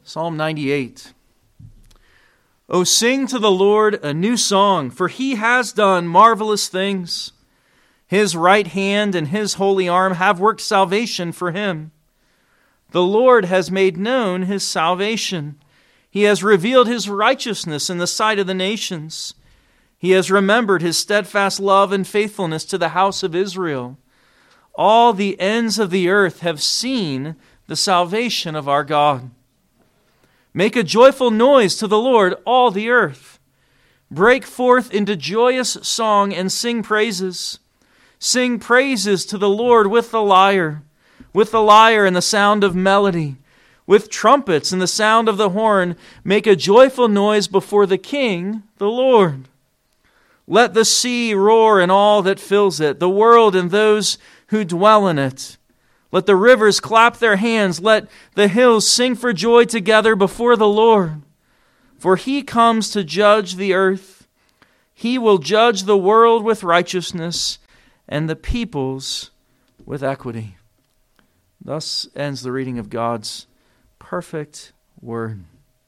Psalm 98. O sing to the Lord a new song, for he has done marvelous things. His right hand and his holy arm have worked salvation for him. The Lord has made known his salvation. He has revealed his righteousness in the sight of the nations. He has remembered his steadfast love and faithfulness to the house of Israel. All the ends of the earth have seen the salvation of our God. Make a joyful noise to the Lord, all the earth. Break forth into joyous song and sing praises. Sing praises to the Lord with the lyre and the sound of melody, with trumpets and the sound of the horn. Make a joyful noise before the King, the Lord. Let the sea roar and all that fills it, the world and those who dwell in it. Let the rivers clap their hands. Let the hills sing for joy together before the Lord. For he comes to judge the earth. He will judge the world with righteousness and the peoples with equity. Thus ends the reading of God's perfect word.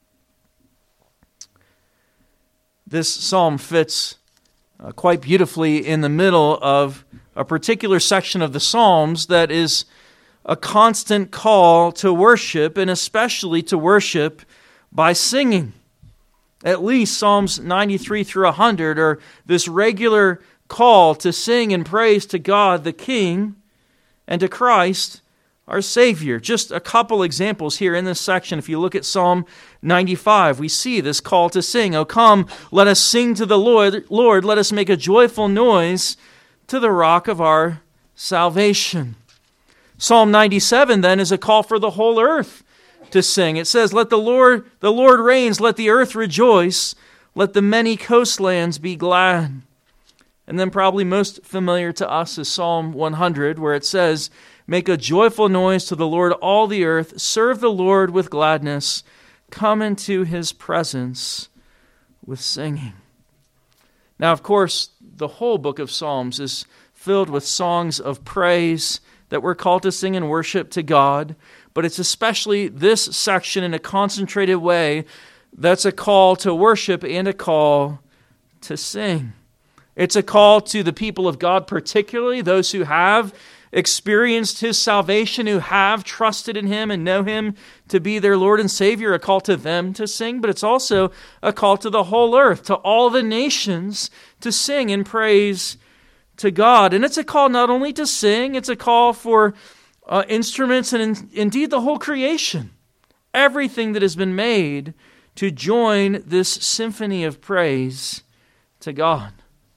This psalm fits quite beautifully in the middle of a particular section of the Psalms that is a constant call to worship, and especially to worship by singing. At least Psalms 93 through 100 are this regular call to sing and praise to God the King and to Christ our Savior. Just a couple examples here in this section. If you look at Psalm 95, we see this call to sing. O come, let us sing to the Lord. Let us make a joyful noise to the rock of our salvation. Psalm 97 then is a call for the whole earth to sing. It says, let the Lord reigns, let the earth rejoice, let the many coastlands be glad. And then probably most familiar to us is Psalm 100, where it says, make a joyful noise to the Lord, all the earth. Serve the Lord with gladness. Come into his presence with singing. Now, of course, the whole book of Psalms is filled with songs of praise that we're called to sing and worship to God. But it's especially this section in a concentrated way that's a call to worship and a call to sing. It's a call to the people of God, particularly those who have experienced his salvation, who have trusted in him and know him to be their Lord and Savior, a call to them to sing, but it's also a call to the whole earth, to all the nations to sing and praise to God. And it's a call not only to sing, it's a call for instruments and indeed the whole creation, everything that has been made, to join this symphony of praise to God.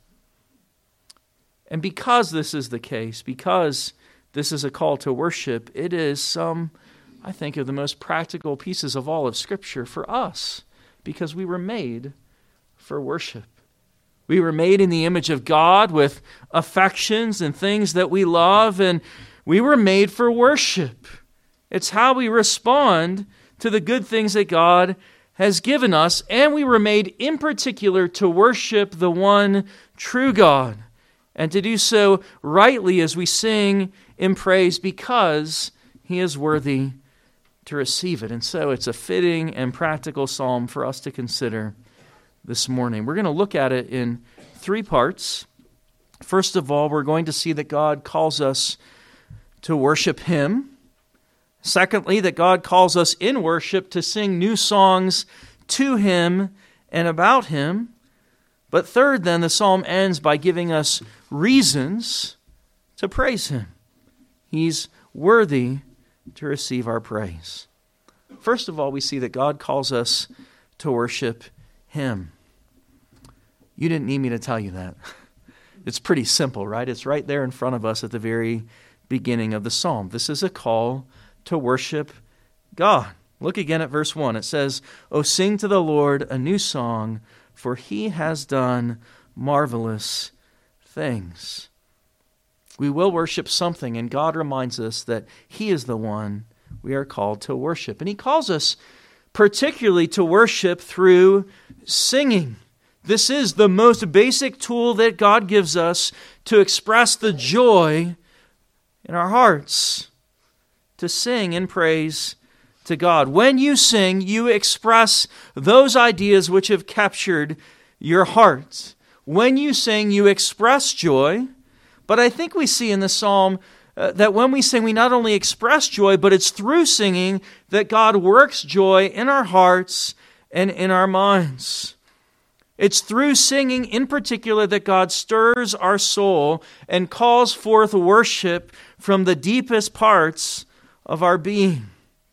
And because this is the case, because this is a call to worship, it is some, I think, of the most practical pieces of all of Scripture for us, because we were made for worship. We were made in the image of God with affections and things that we love, and we were made for worship. It's how we respond to the good things that God has given us, and we were made in particular to worship the one true God, and to do so rightly as we sing in praise, because he is worthy to receive it. And so it's a fitting and practical psalm for us to consider this morning. We're going to look at it in three parts. First of all, we're going to see that God calls us to worship him. Secondly, that God calls us in worship to sing new songs to him and about him. But third, then, the psalm ends by giving us reasons to praise him. He's worthy to receive our praise. First of all, we see that God calls us to worship him. You didn't need me to tell you that. It's pretty simple, right? It's right there in front of us at the very beginning of the psalm. This is a call to worship God. Look again at verse 1. It says, "O sing to the Lord a new song, for he has done marvelous things." We will worship something, and God reminds us that he is the one we are called to worship. And he calls us particularly to worship through singing. This is the most basic tool that God gives us to express the joy in our hearts, to sing in praise to God. When you sing, you express those ideas which have captured your heart. When you sing, you express joy. But I think we see in the psalm that when we sing, we not only express joy, but it's through singing that God works joy in our hearts and in our minds. It's through singing in particular that God stirs our soul and calls forth worship from the deepest parts of our being.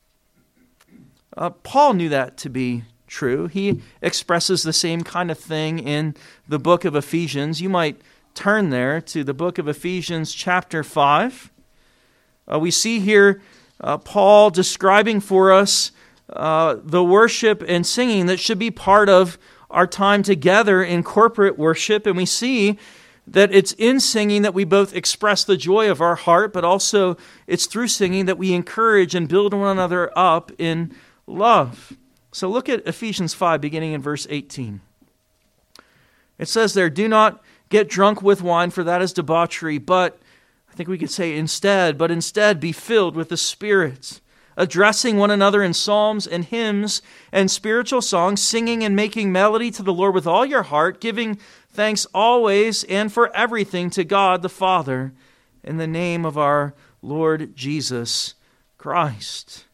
Paul knew that to be true. He expresses the same kind of thing in the book of Ephesians. You might turn there to the book of Ephesians chapter 5. We see here Paul describing for us the worship and singing that should be part of our time together in corporate worship. And we see that it's in singing that we both express the joy of our heart, but also it's through singing that we encourage and build one another up in love. So look at Ephesians 5, beginning in verse 18. It says there, "Do not get drunk with wine, for that is debauchery, but," I think we could say instead be filled with the Spirit, addressing one another in psalms and hymns and spiritual songs, singing and making melody to the Lord with all your heart, giving thanks always and for everything to God the Father in the name of our Lord Jesus Christ.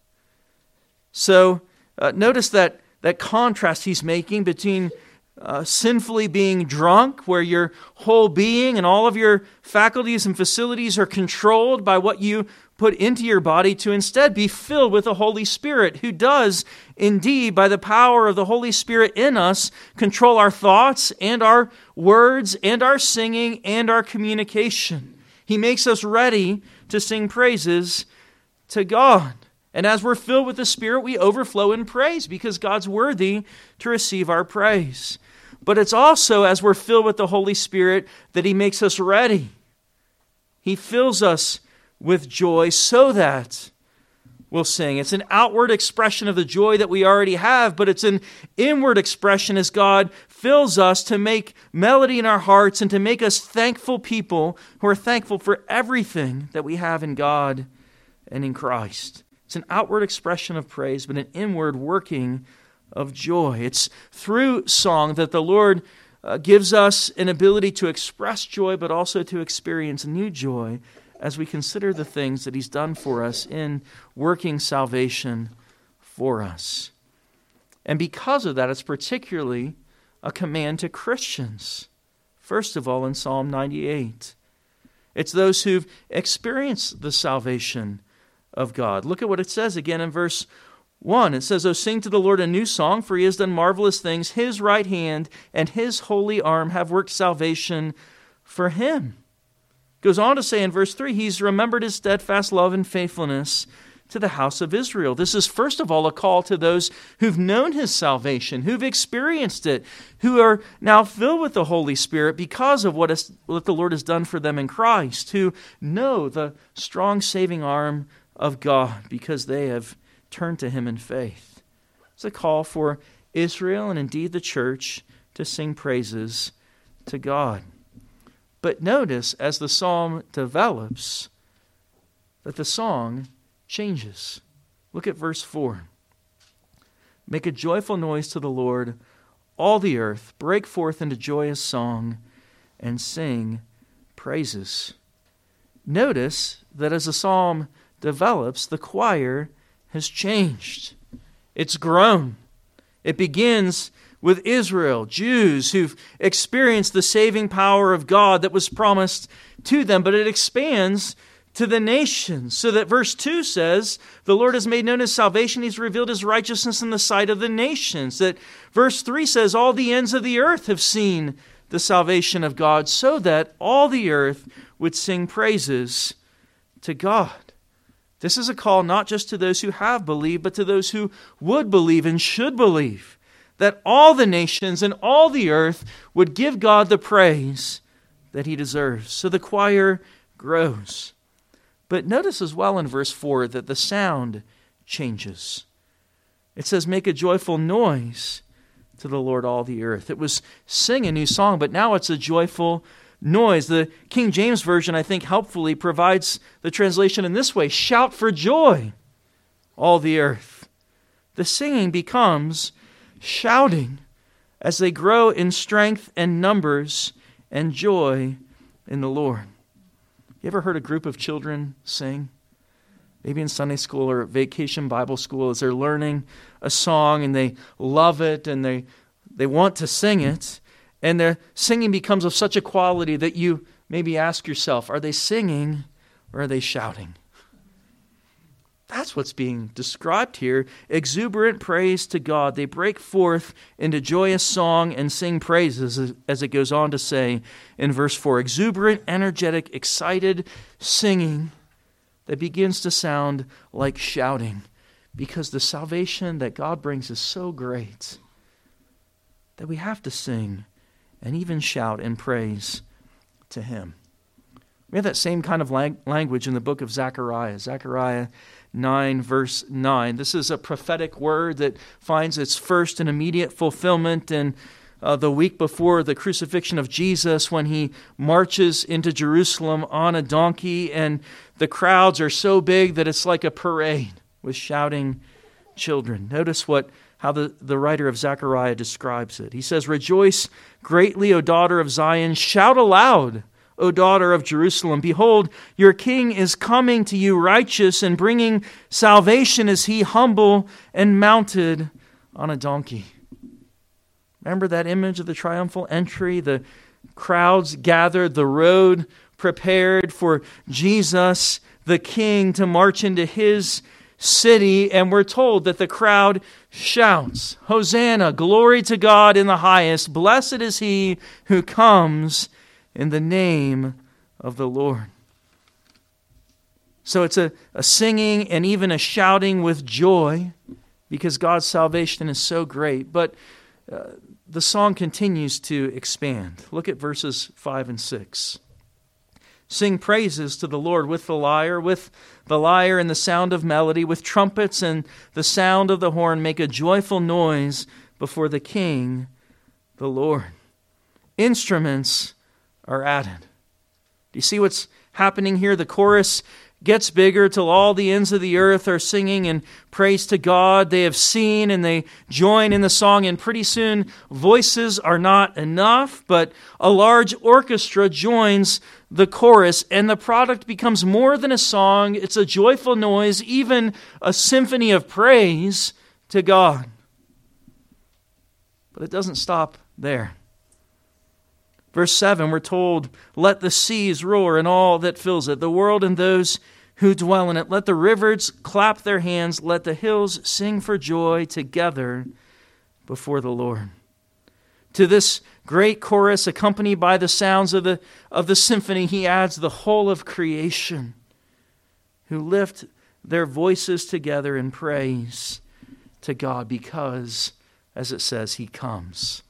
So notice that contrast he's making between sinfully being drunk, where your whole being and all of your faculties and facilities are controlled by what you put into your body, to instead be filled with the Holy Spirit, who does indeed, by the power of the Holy Spirit in us, control our thoughts and our words and our singing and our communication. He makes us ready to sing praises to God. And as we're filled with the Spirit, we overflow in praise because God's worthy to receive our praise. But it's also as we're filled with the Holy Spirit that He makes us ready. He fills us with joy so that we'll sing. It's an outward expression of the joy that we already have, but it's an inward expression as God fills us to make melody in our hearts and to make us thankful people who are thankful for everything that we have in God and in Christ. It's an outward expression of praise, but an inward working of joy. It's through song that the Lord gives us an ability to express joy, but also to experience new joy as we consider the things that He's done for us in working salvation for us. And because of that, it's particularly a command to Christians. First of all, in Psalm 98. It's those who've experienced the salvation of God. Look at what it says again in verse 1. It says, "Oh, sing to the Lord a new song, for He has done marvelous things. His right hand and His holy arm have worked salvation for Him." Goes on to say in verse 3, He's remembered His steadfast love and faithfulness to the house of Israel. This is first of all a call to those who've known His salvation, who've experienced it, who are now filled with the Holy Spirit because of what the Lord has done for them in Christ, who know the strong saving arm of God because they have turned to Him in faith. It's a call for Israel and indeed the church to sing praises to God. But notice as the psalm develops that the song changes. Look at verse 4. "Make a joyful noise to the Lord, all the earth. Break forth into joyous song and sing praises." Notice that as the psalm develops, the choir has changed. It's grown. It begins with Israel, Jews who've experienced the saving power of God that was promised to them, but it expands to the nations. So that verse 2 says, the Lord has made known His salvation, He's revealed His righteousness in the sight of the nations. That verse 3 says, all the ends of the earth have seen the salvation of God, so that all the earth would sing praises to God. This is a call not just to those who have believed, but to those who would believe and should believe, that all the nations and all the earth would give God the praise that He deserves. So the choir grows. But notice as well in verse 4 that the sound changes. It says, "Make a joyful noise to the Lord, all the earth." It was sing a new song, but now it's a joyful noise. The King James Version, I think, helpfully provides the translation in this way: "Shout for joy, all the earth." The singing becomes shouting as they grow in strength and numbers and joy in the Lord. You ever heard a group of children sing? Maybe in Sunday school or vacation Bible school, as they're learning a song and they love it and they want to sing it, and their singing becomes of such a quality that you maybe ask yourself, are they singing or are they shouting? That's what's being described here. Exuberant praise to God. They break forth into joyous song and sing praises, as it goes on to say in verse 4. Exuberant, energetic, excited singing that begins to sound like shouting, because the salvation that God brings is so great that we have to sing and even shout in praise to Him. We have that same kind of language in the book of Zechariah. Zechariah 9, verse 9. This is a prophetic word that finds its first and immediate fulfillment in the week before the crucifixion of Jesus, when He marches into Jerusalem on a donkey, and the crowds are so big that it's like a parade with shouting children. Notice how the writer of Zechariah describes it. He says, "Rejoice greatly, O daughter of Zion. Shout aloud, O daughter of Jerusalem. Behold, your king is coming to you, righteous and bringing salvation is He, humble and mounted on a donkey." Remember that image of the triumphal entry? The crowds gathered, the road prepared for Jesus, the King, to march into His city, and we're told that the crowd shouts, "Hosanna, glory to God in the highest. Blessed is He who comes in the name of the Lord." So it's a singing and even a shouting with joy, because God's salvation is so great. But the song continues to expand. Look at verses 5 and 6. Sing praises to the Lord with the lyre and the sound of melody, with trumpets and the sound of the horn. Make a joyful noise before the King, the Lord. Instruments are added. Do you see what's happening here? The chorus gets bigger till all the ends of the earth are singing in praise to God. They have seen and they join in the song, and pretty soon voices are not enough, but a large orchestra joins the chorus, and the product becomes more than a song. It's a joyful noise, even a symphony of praise to God. But it doesn't stop there. Verse 7, we're told, "Let the seas roar and all that fills it, the world and those who dwell in it. Let the rivers clap their hands. Let the hills sing for joy together before the Lord." To this great chorus, accompanied by the sounds of the symphony, he adds the whole of creation, who lift their voices together in praise to God, because, as it says, He comes.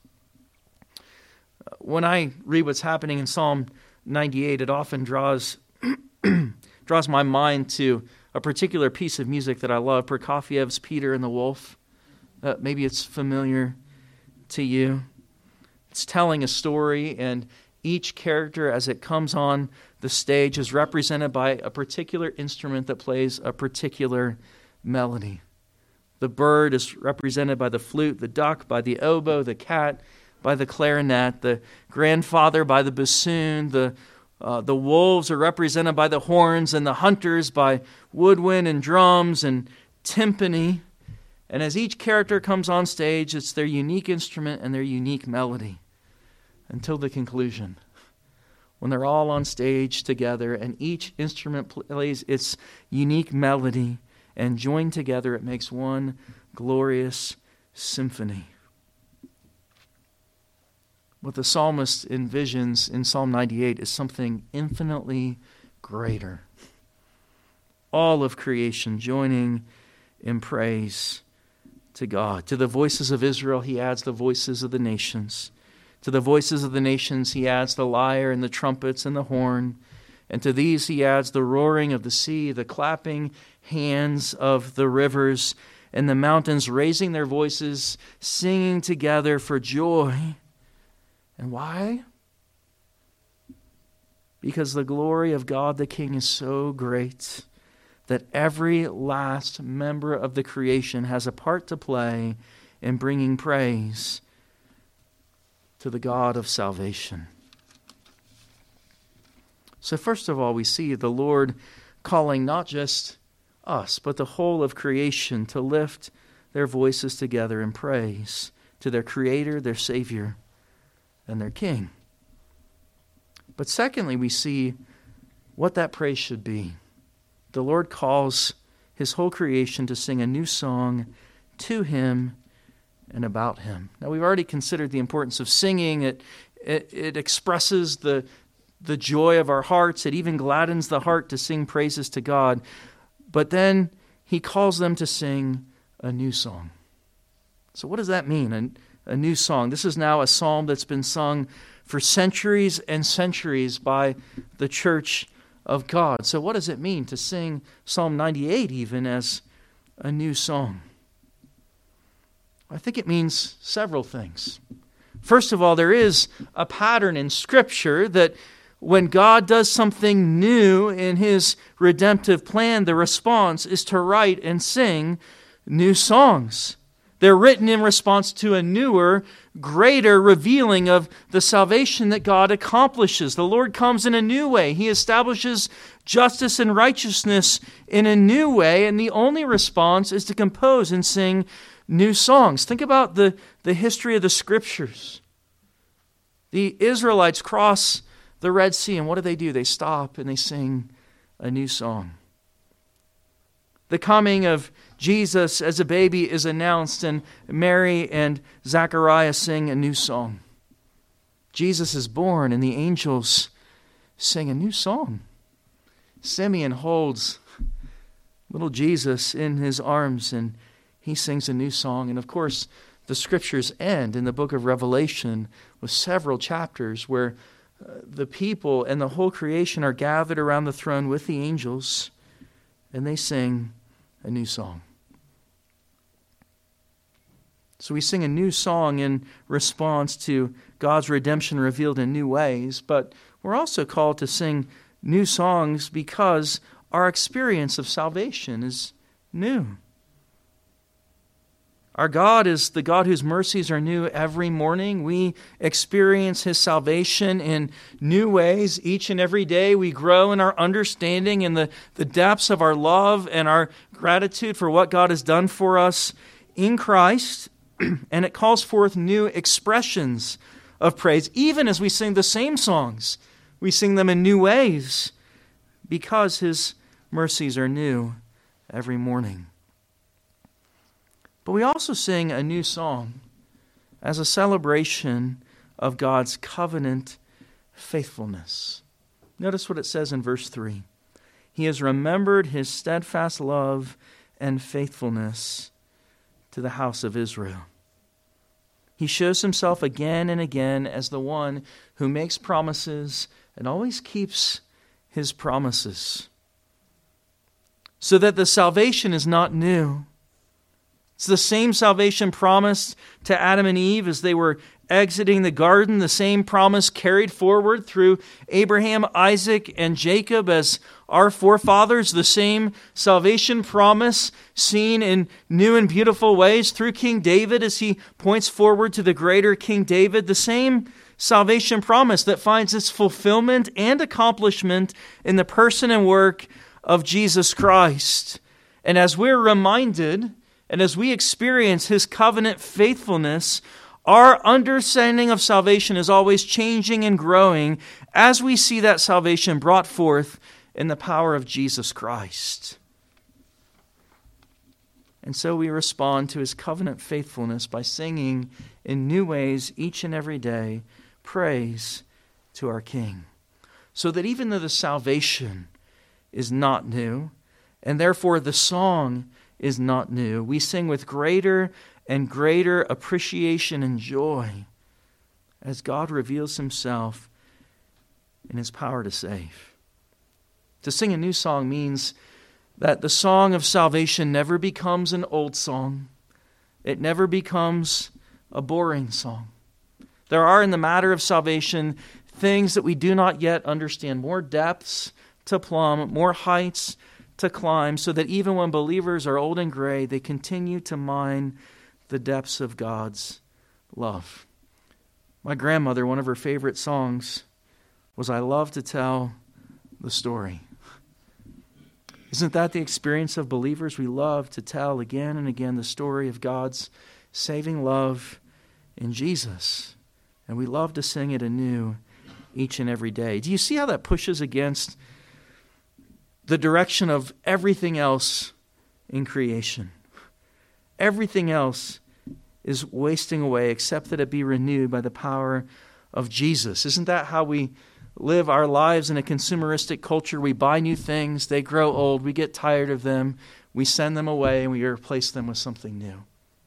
When I read what's happening in Psalm 98, it often draws my mind to a particular piece of music that I love, Prokofiev's Peter and the Wolf. Maybe it's familiar to you. It's telling a story, and each character, as it comes on the stage, is represented by a particular instrument that plays a particular melody. The bird is represented by the flute, the duck by the oboe, the cat by the clarinet, the grandfather by the bassoon, the wolves are represented by the horns, and the hunters by woodwind and drums and timpani. And as each character comes on stage, it's their unique instrument and their unique melody until the conclusion, when they're all on stage together and each instrument plays its unique melody, and joined together it makes one glorious symphony. What the psalmist envisions in Psalm 98 is something infinitely greater. All of creation joining in praise to God. To the voices of Israel, he adds the voices of the nations. To the voices of the nations, he adds the lyre and the trumpets and the horn. And to these he adds the roaring of the sea, the clapping hands of the rivers, and the mountains raising their voices, singing together for joy. And why? Because the glory of God the King is so great that every last member of the creation has a part to play in bringing praise to the God of salvation. So first of all, we see the Lord calling not just us, but the whole of creation to lift their voices together in praise to their Creator, their Savior, and their King. But secondly, we see what that praise should be. The Lord calls His whole creation to sing a new song to Him and about Him. Now, we've already considered the importance of singing. It expresses the joy of our hearts. It even gladdens the heart to sing praises to God. But then He calls them to sing a new song. So what does that mean, a new song? This is now a psalm that's been sung for centuries and centuries by the church of God. So what does it mean to sing Psalm 98 even as a new song? I think it means several things. First of all, there is a pattern in Scripture that when God does something new in His redemptive plan, the response is to write and sing new songs. They're written in response to a newer, greater revealing of the salvation that God accomplishes. The Lord comes in a new way. He establishes justice and righteousness in a new way, and the only response is to compose and sing new songs. Think about the history of the Scriptures. The Israelites cross the Red Sea, and what do? They stop and they sing a new song. The coming of Jesus as a baby is announced, and Mary and Zechariah sing a new song. Jesus is born, and the angels sing a new song. Simeon holds little Jesus in his arms, and he sings a new song. And of course, the Scriptures end in the book of Revelation with several chapters where the people and the whole creation are gathered around the throne with the angels, and they sing a new song. So we sing a new song in response to God's redemption revealed in new ways, but we're also called to sing new songs because our experience of salvation is new. Our God is the God whose mercies are new every morning. We experience His salvation in new ways each and every day. We grow in our understanding and the depths of our love and our gratitude for what God has done for us in Christ. And it calls forth new expressions of praise. Even as we sing the same songs, we sing them in new ways because His mercies are new every morning. But we also sing a new song as a celebration of God's covenant faithfulness. Notice what it says in verse 3. He has remembered His steadfast love and faithfulness to the house of Israel. He shows Himself again and again as the one who makes promises and always keeps His promises. So that the salvation is not new. It's the same salvation promised to Adam and Eve as they were exiting the garden, the same promise carried forward through Abraham, Isaac, and Jacob as our forefathers, the same salvation promise seen in new and beautiful ways through King David as he points forward to the greater King David, the same salvation promise that finds its fulfillment and accomplishment in the person and work of Jesus Christ. And as we're reminded, and as we experience His covenant faithfulness, our understanding of salvation is always changing and growing as we see that salvation brought forth in the power of Jesus Christ. And so we respond to His covenant faithfulness by singing in new ways each and every day praise to our King. So that even though the salvation is not new, and therefore the song is not new, we sing with greater and greater appreciation and joy as God reveals Himself in His power to save. To sing a new song means that the song of salvation never becomes an old song. It never becomes a boring song. There are in the matter of salvation things that we do not yet understand, more depths to plumb, more heights to climb so that even when believers are old and gray, they continue to mine the depths of God's love. My grandmother, one of her favorite songs was "I Love to Tell the Story." Isn't that the experience of believers? We love to tell again and again the story of God's saving love in Jesus. And we love to sing it anew each and every day. Do you see how that pushes against the direction of everything else in creation? Everything else is wasting away except that it be renewed by the power of Jesus. Isn't that how we live our lives in a consumeristic culture? We buy new things, they grow old, we get tired of them, we send them away, and we replace them with something new.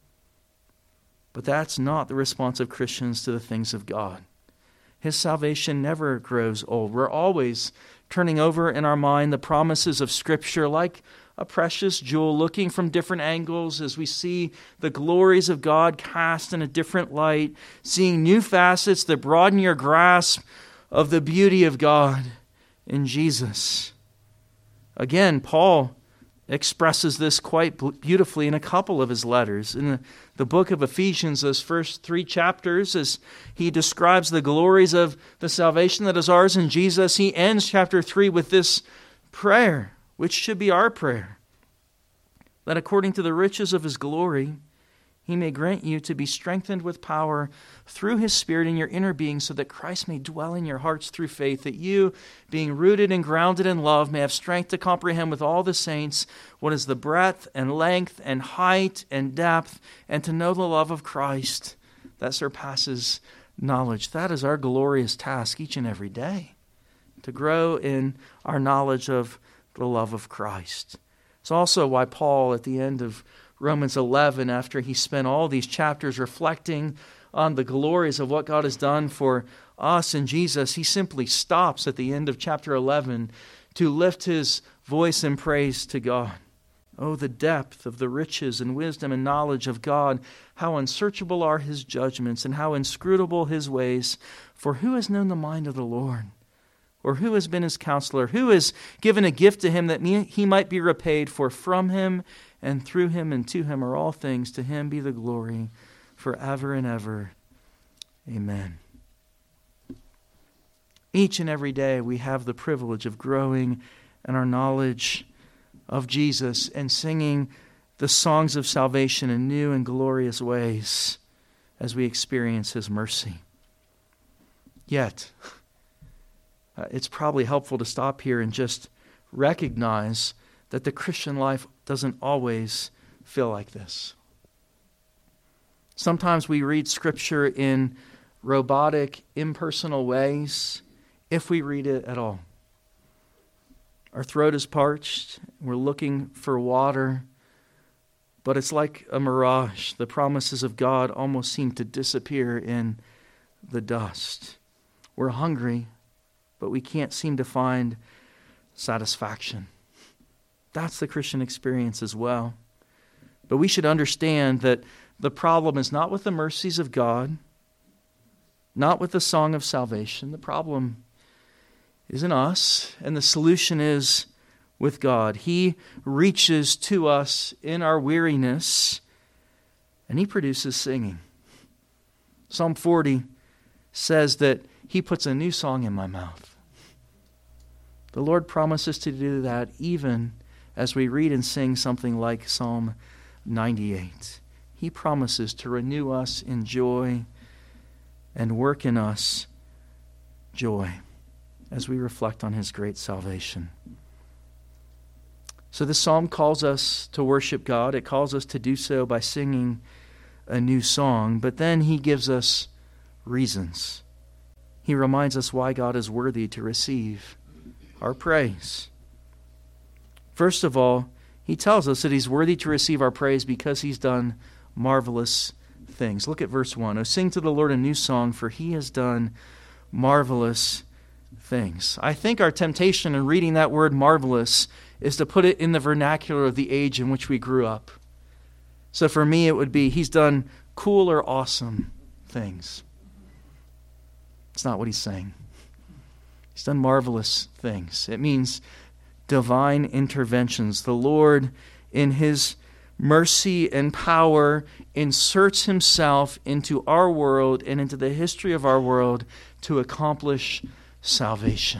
But that's not the response of Christians to the things of God. His salvation never grows old. We're always turning over in our mind the promises of Scripture like a precious jewel, looking from different angles as we see the glories of God cast in a different light, seeing new facets that broaden your grasp of the beauty of God in Jesus. Again, Paul expresses this quite beautifully in a couple of his letters. In the book of Ephesians, those first 3 chapters, as he describes the glories of the salvation that is ours in Jesus, he ends chapter 3 with this prayer, which should be our prayer, that according to the riches of his glory, he may grant you to be strengthened with power through his Spirit in your inner being, so that Christ may dwell in your hearts through faith, that you, being rooted and grounded in love, may have strength to comprehend with all the saints what is the breadth and length and height and depth, and to know the love of Christ that surpasses knowledge. That is our glorious task each and every day, to grow in our knowledge of the love of Christ. It's also why Paul, at the end of Romans 11, after he spent all these chapters reflecting on the glories of what God has done for us in Jesus, he simply stops at the end of chapter 11 to lift his voice in praise to God. Oh, the depth of the riches and wisdom and knowledge of God! How unsearchable are his judgments and how inscrutable his ways! For who has known the mind of the Lord? Or who has been his counselor? Who has given a gift to him that he might be repaid? For from him and through him and to him are all things. To him be the glory forever and ever. Amen. Each and every day we have the privilege of growing in our knowledge of Jesus and singing the songs of salvation in new and glorious ways as we experience his mercy. Yet, it's probably helpful to stop here and just recognize that the Christian life doesn't always feel like this. Sometimes we read Scripture in robotic, impersonal ways, if we read it at all. Our throat is parched, we're looking for water, but it's like a mirage. The promises of God almost seem to disappear in the dust. We're hungry, but we can't seem to find satisfaction. That's the Christian experience as well. But we should understand that the problem is not with the mercies of God, not with the song of salvation. The problem is in us, and the solution is with God. He reaches to us in our weariness, and he produces singing. Psalm 40 says that he puts a new song in my mouth. The Lord promises to do that even as we read and sing something like Psalm 98. He promises to renew us in joy and work in us joy as we reflect on his great salvation. So this psalm calls us to worship God. It calls us to do so by singing a new song, but then he gives us reasons. He reminds us why God is worthy to receive our praise. First of all, he tells us that he's worthy to receive our praise because he's done marvelous things. Look at verse 1. Oh, sing to the Lord a new song, for he has done marvelous things. I think our temptation in reading that word marvelous is to put it in the vernacular of the age in which we grew up. So for me, it would be, he's done cool or awesome things. It's not what he's saying. He's done marvelous things. It means divine interventions. The Lord, in His mercy and power, inserts Himself into our world and into the history of our world to accomplish salvation.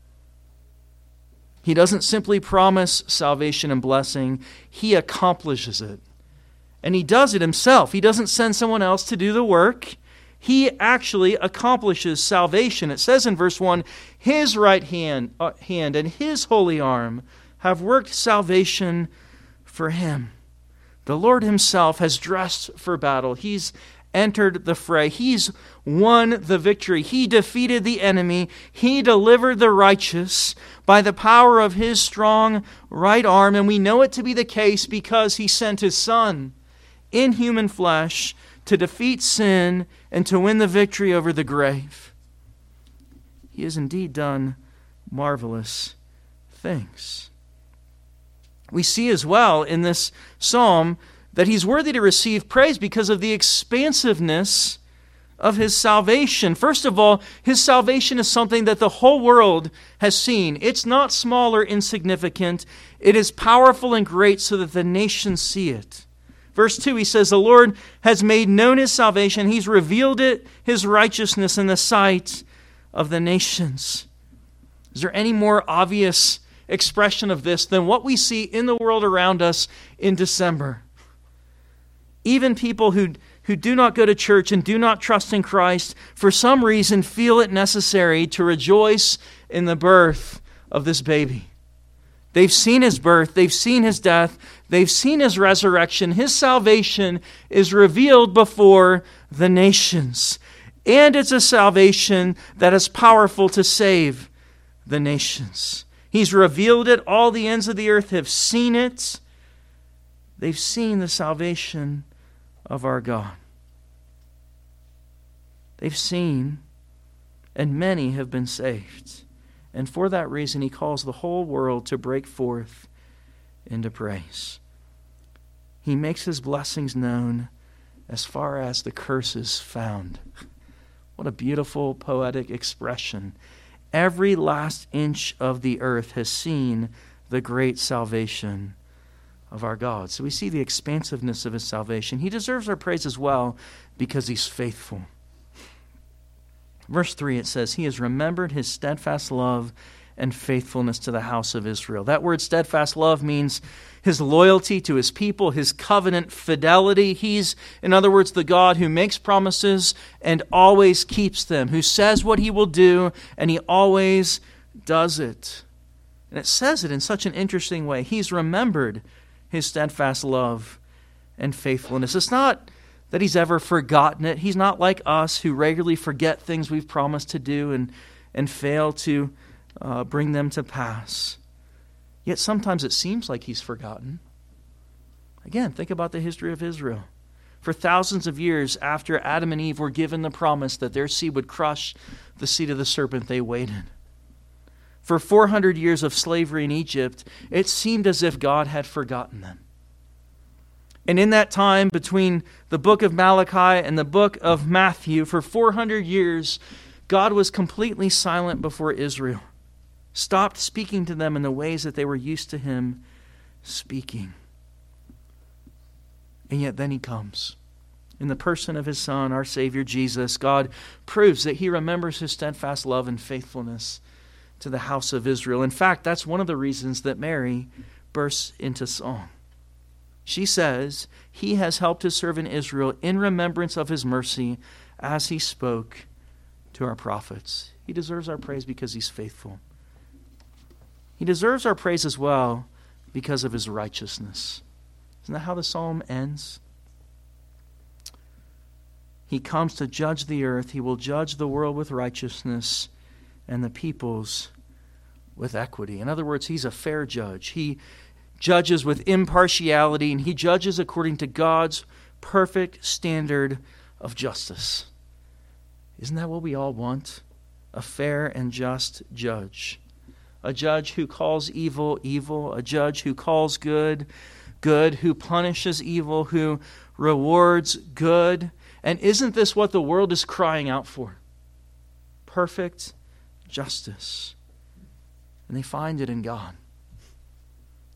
He doesn't simply promise salvation and blessing, He accomplishes it. And He does it Himself. He doesn't send someone else to do the work. He actually accomplishes salvation. It says in verse 1, His right hand and His holy arm have worked salvation for Him. The Lord Himself has dressed for battle. He's entered the fray. He's won the victory. He defeated the enemy. He delivered the righteous by the power of His strong right arm. And we know it to be the case because He sent His Son in human flesh to defeat sin and to win the victory over the grave. He has indeed done marvelous things. We see as well in this psalm that He's worthy to receive praise because of the expansiveness of His salvation. First of all, His salvation is something that the whole world has seen. It's not small or insignificant. It is powerful and great so that the nations see it. Verse 2, he says, the Lord has made known His salvation. He's revealed it, His righteousness in the sight of the nations. Is there any more obvious expression of this than what we see in the world around us in December? Even people who do not go to church and do not trust in Christ, for some reason feel it necessary to rejoice in the birth of this baby. They've seen His birth, they've seen His death, they've seen His resurrection. His salvation is revealed before the nations. And it's a salvation that is powerful to save the nations. He's revealed it. All the ends of the earth have seen it. They've seen the salvation of our God. They've seen, and many have been saved. And for that reason, He calls the whole world to break forth into praise. He makes His blessings known as far as the curse is found. What a beautiful poetic expression. Every last inch of the earth has seen the great salvation of our God. So we see the expansiveness of His salvation. He deserves our praise as well because He's faithful. Verse 3, it says, He has remembered His steadfast love and faithfulness to the house of Israel. That word steadfast love means His loyalty to His people, His covenant fidelity. He's, in other words, the God who makes promises and always keeps them, who says what He will do, and He always does it. And it says it in such an interesting way. He's remembered His steadfast love and faithfulness. It's not that He's ever forgotten it. He's not like us who regularly forget things we've promised to do and fail to bring them to pass. Yet sometimes it seems like He's forgotten. Again, think about the history of Israel. For thousands of years after Adam and Eve were given the promise that their seed would crush the seed of the serpent, they waited. For 400 years of slavery in Egypt, it seemed as if God had forgotten them. And in that time between the book of Malachi and the book of Matthew, for 400 years, God was completely silent before Israel, stopped speaking to them in the ways that they were used to Him speaking. And yet then He comes. In the person of His Son, our Savior Jesus, God proves that He remembers His steadfast love and faithfulness to the house of Israel. In fact, that's one of the reasons that Mary bursts into song. She says, He has helped His servant Israel in remembrance of His mercy as He spoke to our prophets. He deserves our praise because He's faithful. He deserves our praise as well because of His righteousness. Isn't that how the psalm ends? He comes to judge the earth. He will judge the world with righteousness and the peoples with equity. In other words, He's a fair judge. He judges with impartiality, and He judges according to God's perfect standard of justice. Isn't that what we all want? A fair and just judge. A judge who calls evil, evil. A judge who calls good, good. Who punishes evil. Who rewards good. And isn't this what the world is crying out for? Perfect justice. And they find it in God.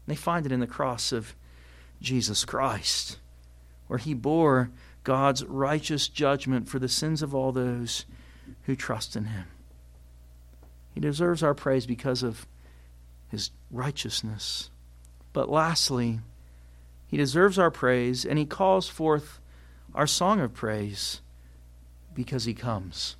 They find it in the cross of Jesus Christ, where he bore God's righteous judgment for the sins of all those who trust in him. He deserves our praise because of his righteousness. But lastly, he deserves our praise, and he calls forth our song of praise because he comes.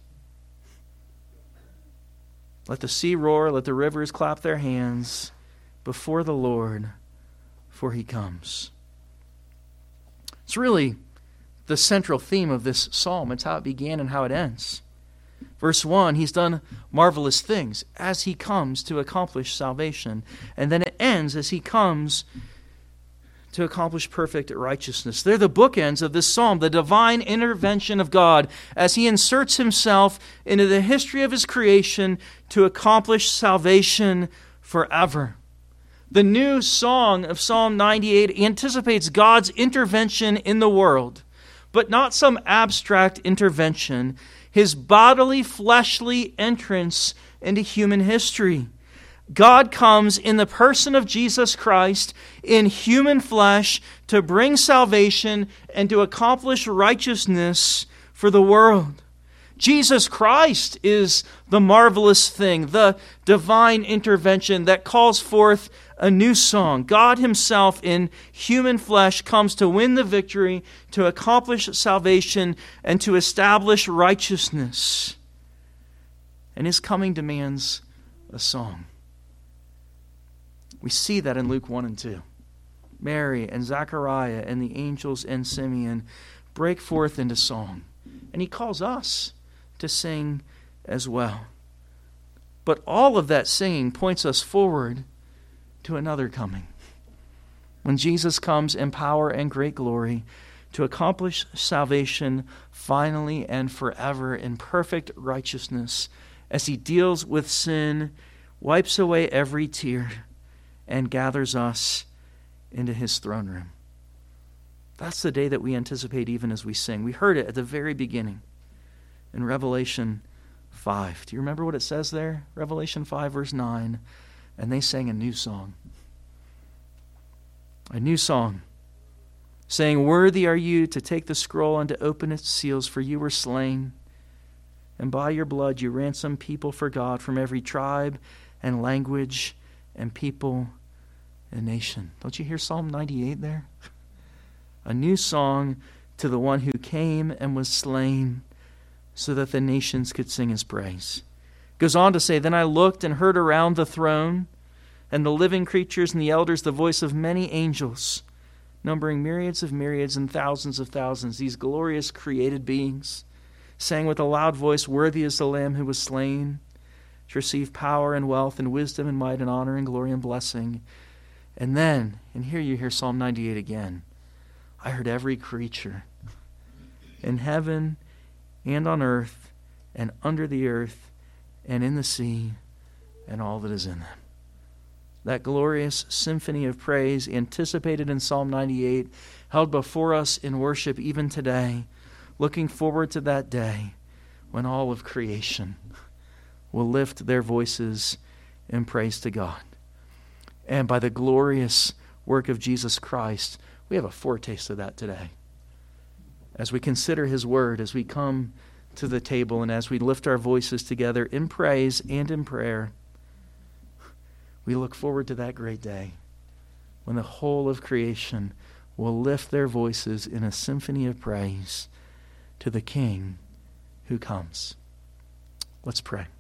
Let the sea roar, let the rivers clap their hands before the Lord, for he comes. It's really the central theme of this psalm. It's how it began and how it ends. Verse 1, he's done marvelous things as he comes to accomplish salvation. And then it ends as he comes to accomplish perfect righteousness. They're the bookends of this psalm, the divine intervention of God as he inserts himself into the history of his creation to accomplish salvation forever. The new song of Psalm 98 anticipates God's intervention in the world, but not some abstract intervention, his bodily, fleshly entrance into human history. God comes in the person of Jesus Christ in human flesh to bring salvation and to accomplish righteousness for the world. Jesus Christ is the marvelous thing, the divine intervention that calls forth a new song. God himself in human flesh comes to win the victory, to accomplish salvation, and to establish righteousness. And his coming demands a song. We see that in Luke 1 and 2. Mary and Zechariah and the angels and Simeon break forth into song. And he calls us to sing as well. But all of that singing points us forward to another coming. When Jesus comes in power and great glory to accomplish salvation finally and forever in perfect righteousness as he deals with sin, wipes away every tear, and gathers us into his throne room. That's the day that we anticipate even as we sing. We heard it at the very beginning in Revelation 5. Do you remember what it says there? Revelation 5 verse 9. And they sang a new song. A new song, saying, "Worthy are you to take the scroll and to open its seals, for you were slain, and by your blood you ransomed people for God from every tribe and language and people and nation." Don't you hear Psalm 98 there? A new song to the one who came and was slain so that the nations could sing his praise. Goes on to say, "Then I looked and heard around the throne and the living creatures and the elders the voice of many angels, numbering myriads of myriads and thousands of thousands, these glorious created beings, saying with a loud voice, 'Worthy is the Lamb who was slain to receive power and wealth and wisdom and might and honor and glory and blessing.'" And then, and here you hear Psalm 98 again, "I heard every creature in heaven and on earth and under the earth and in the sea and all that is in them." That glorious symphony of praise anticipated in Psalm 98, held before us in worship even today, looking forward to that day when all of creation will lift their voices in praise to God. And by the glorious work of Jesus Christ, we have a foretaste of that today. As we consider his word, as we come to the table, and as we lift our voices together in praise and in prayer, we look forward to that great day when the whole of creation will lift their voices in a symphony of praise to the King who comes. Let's pray.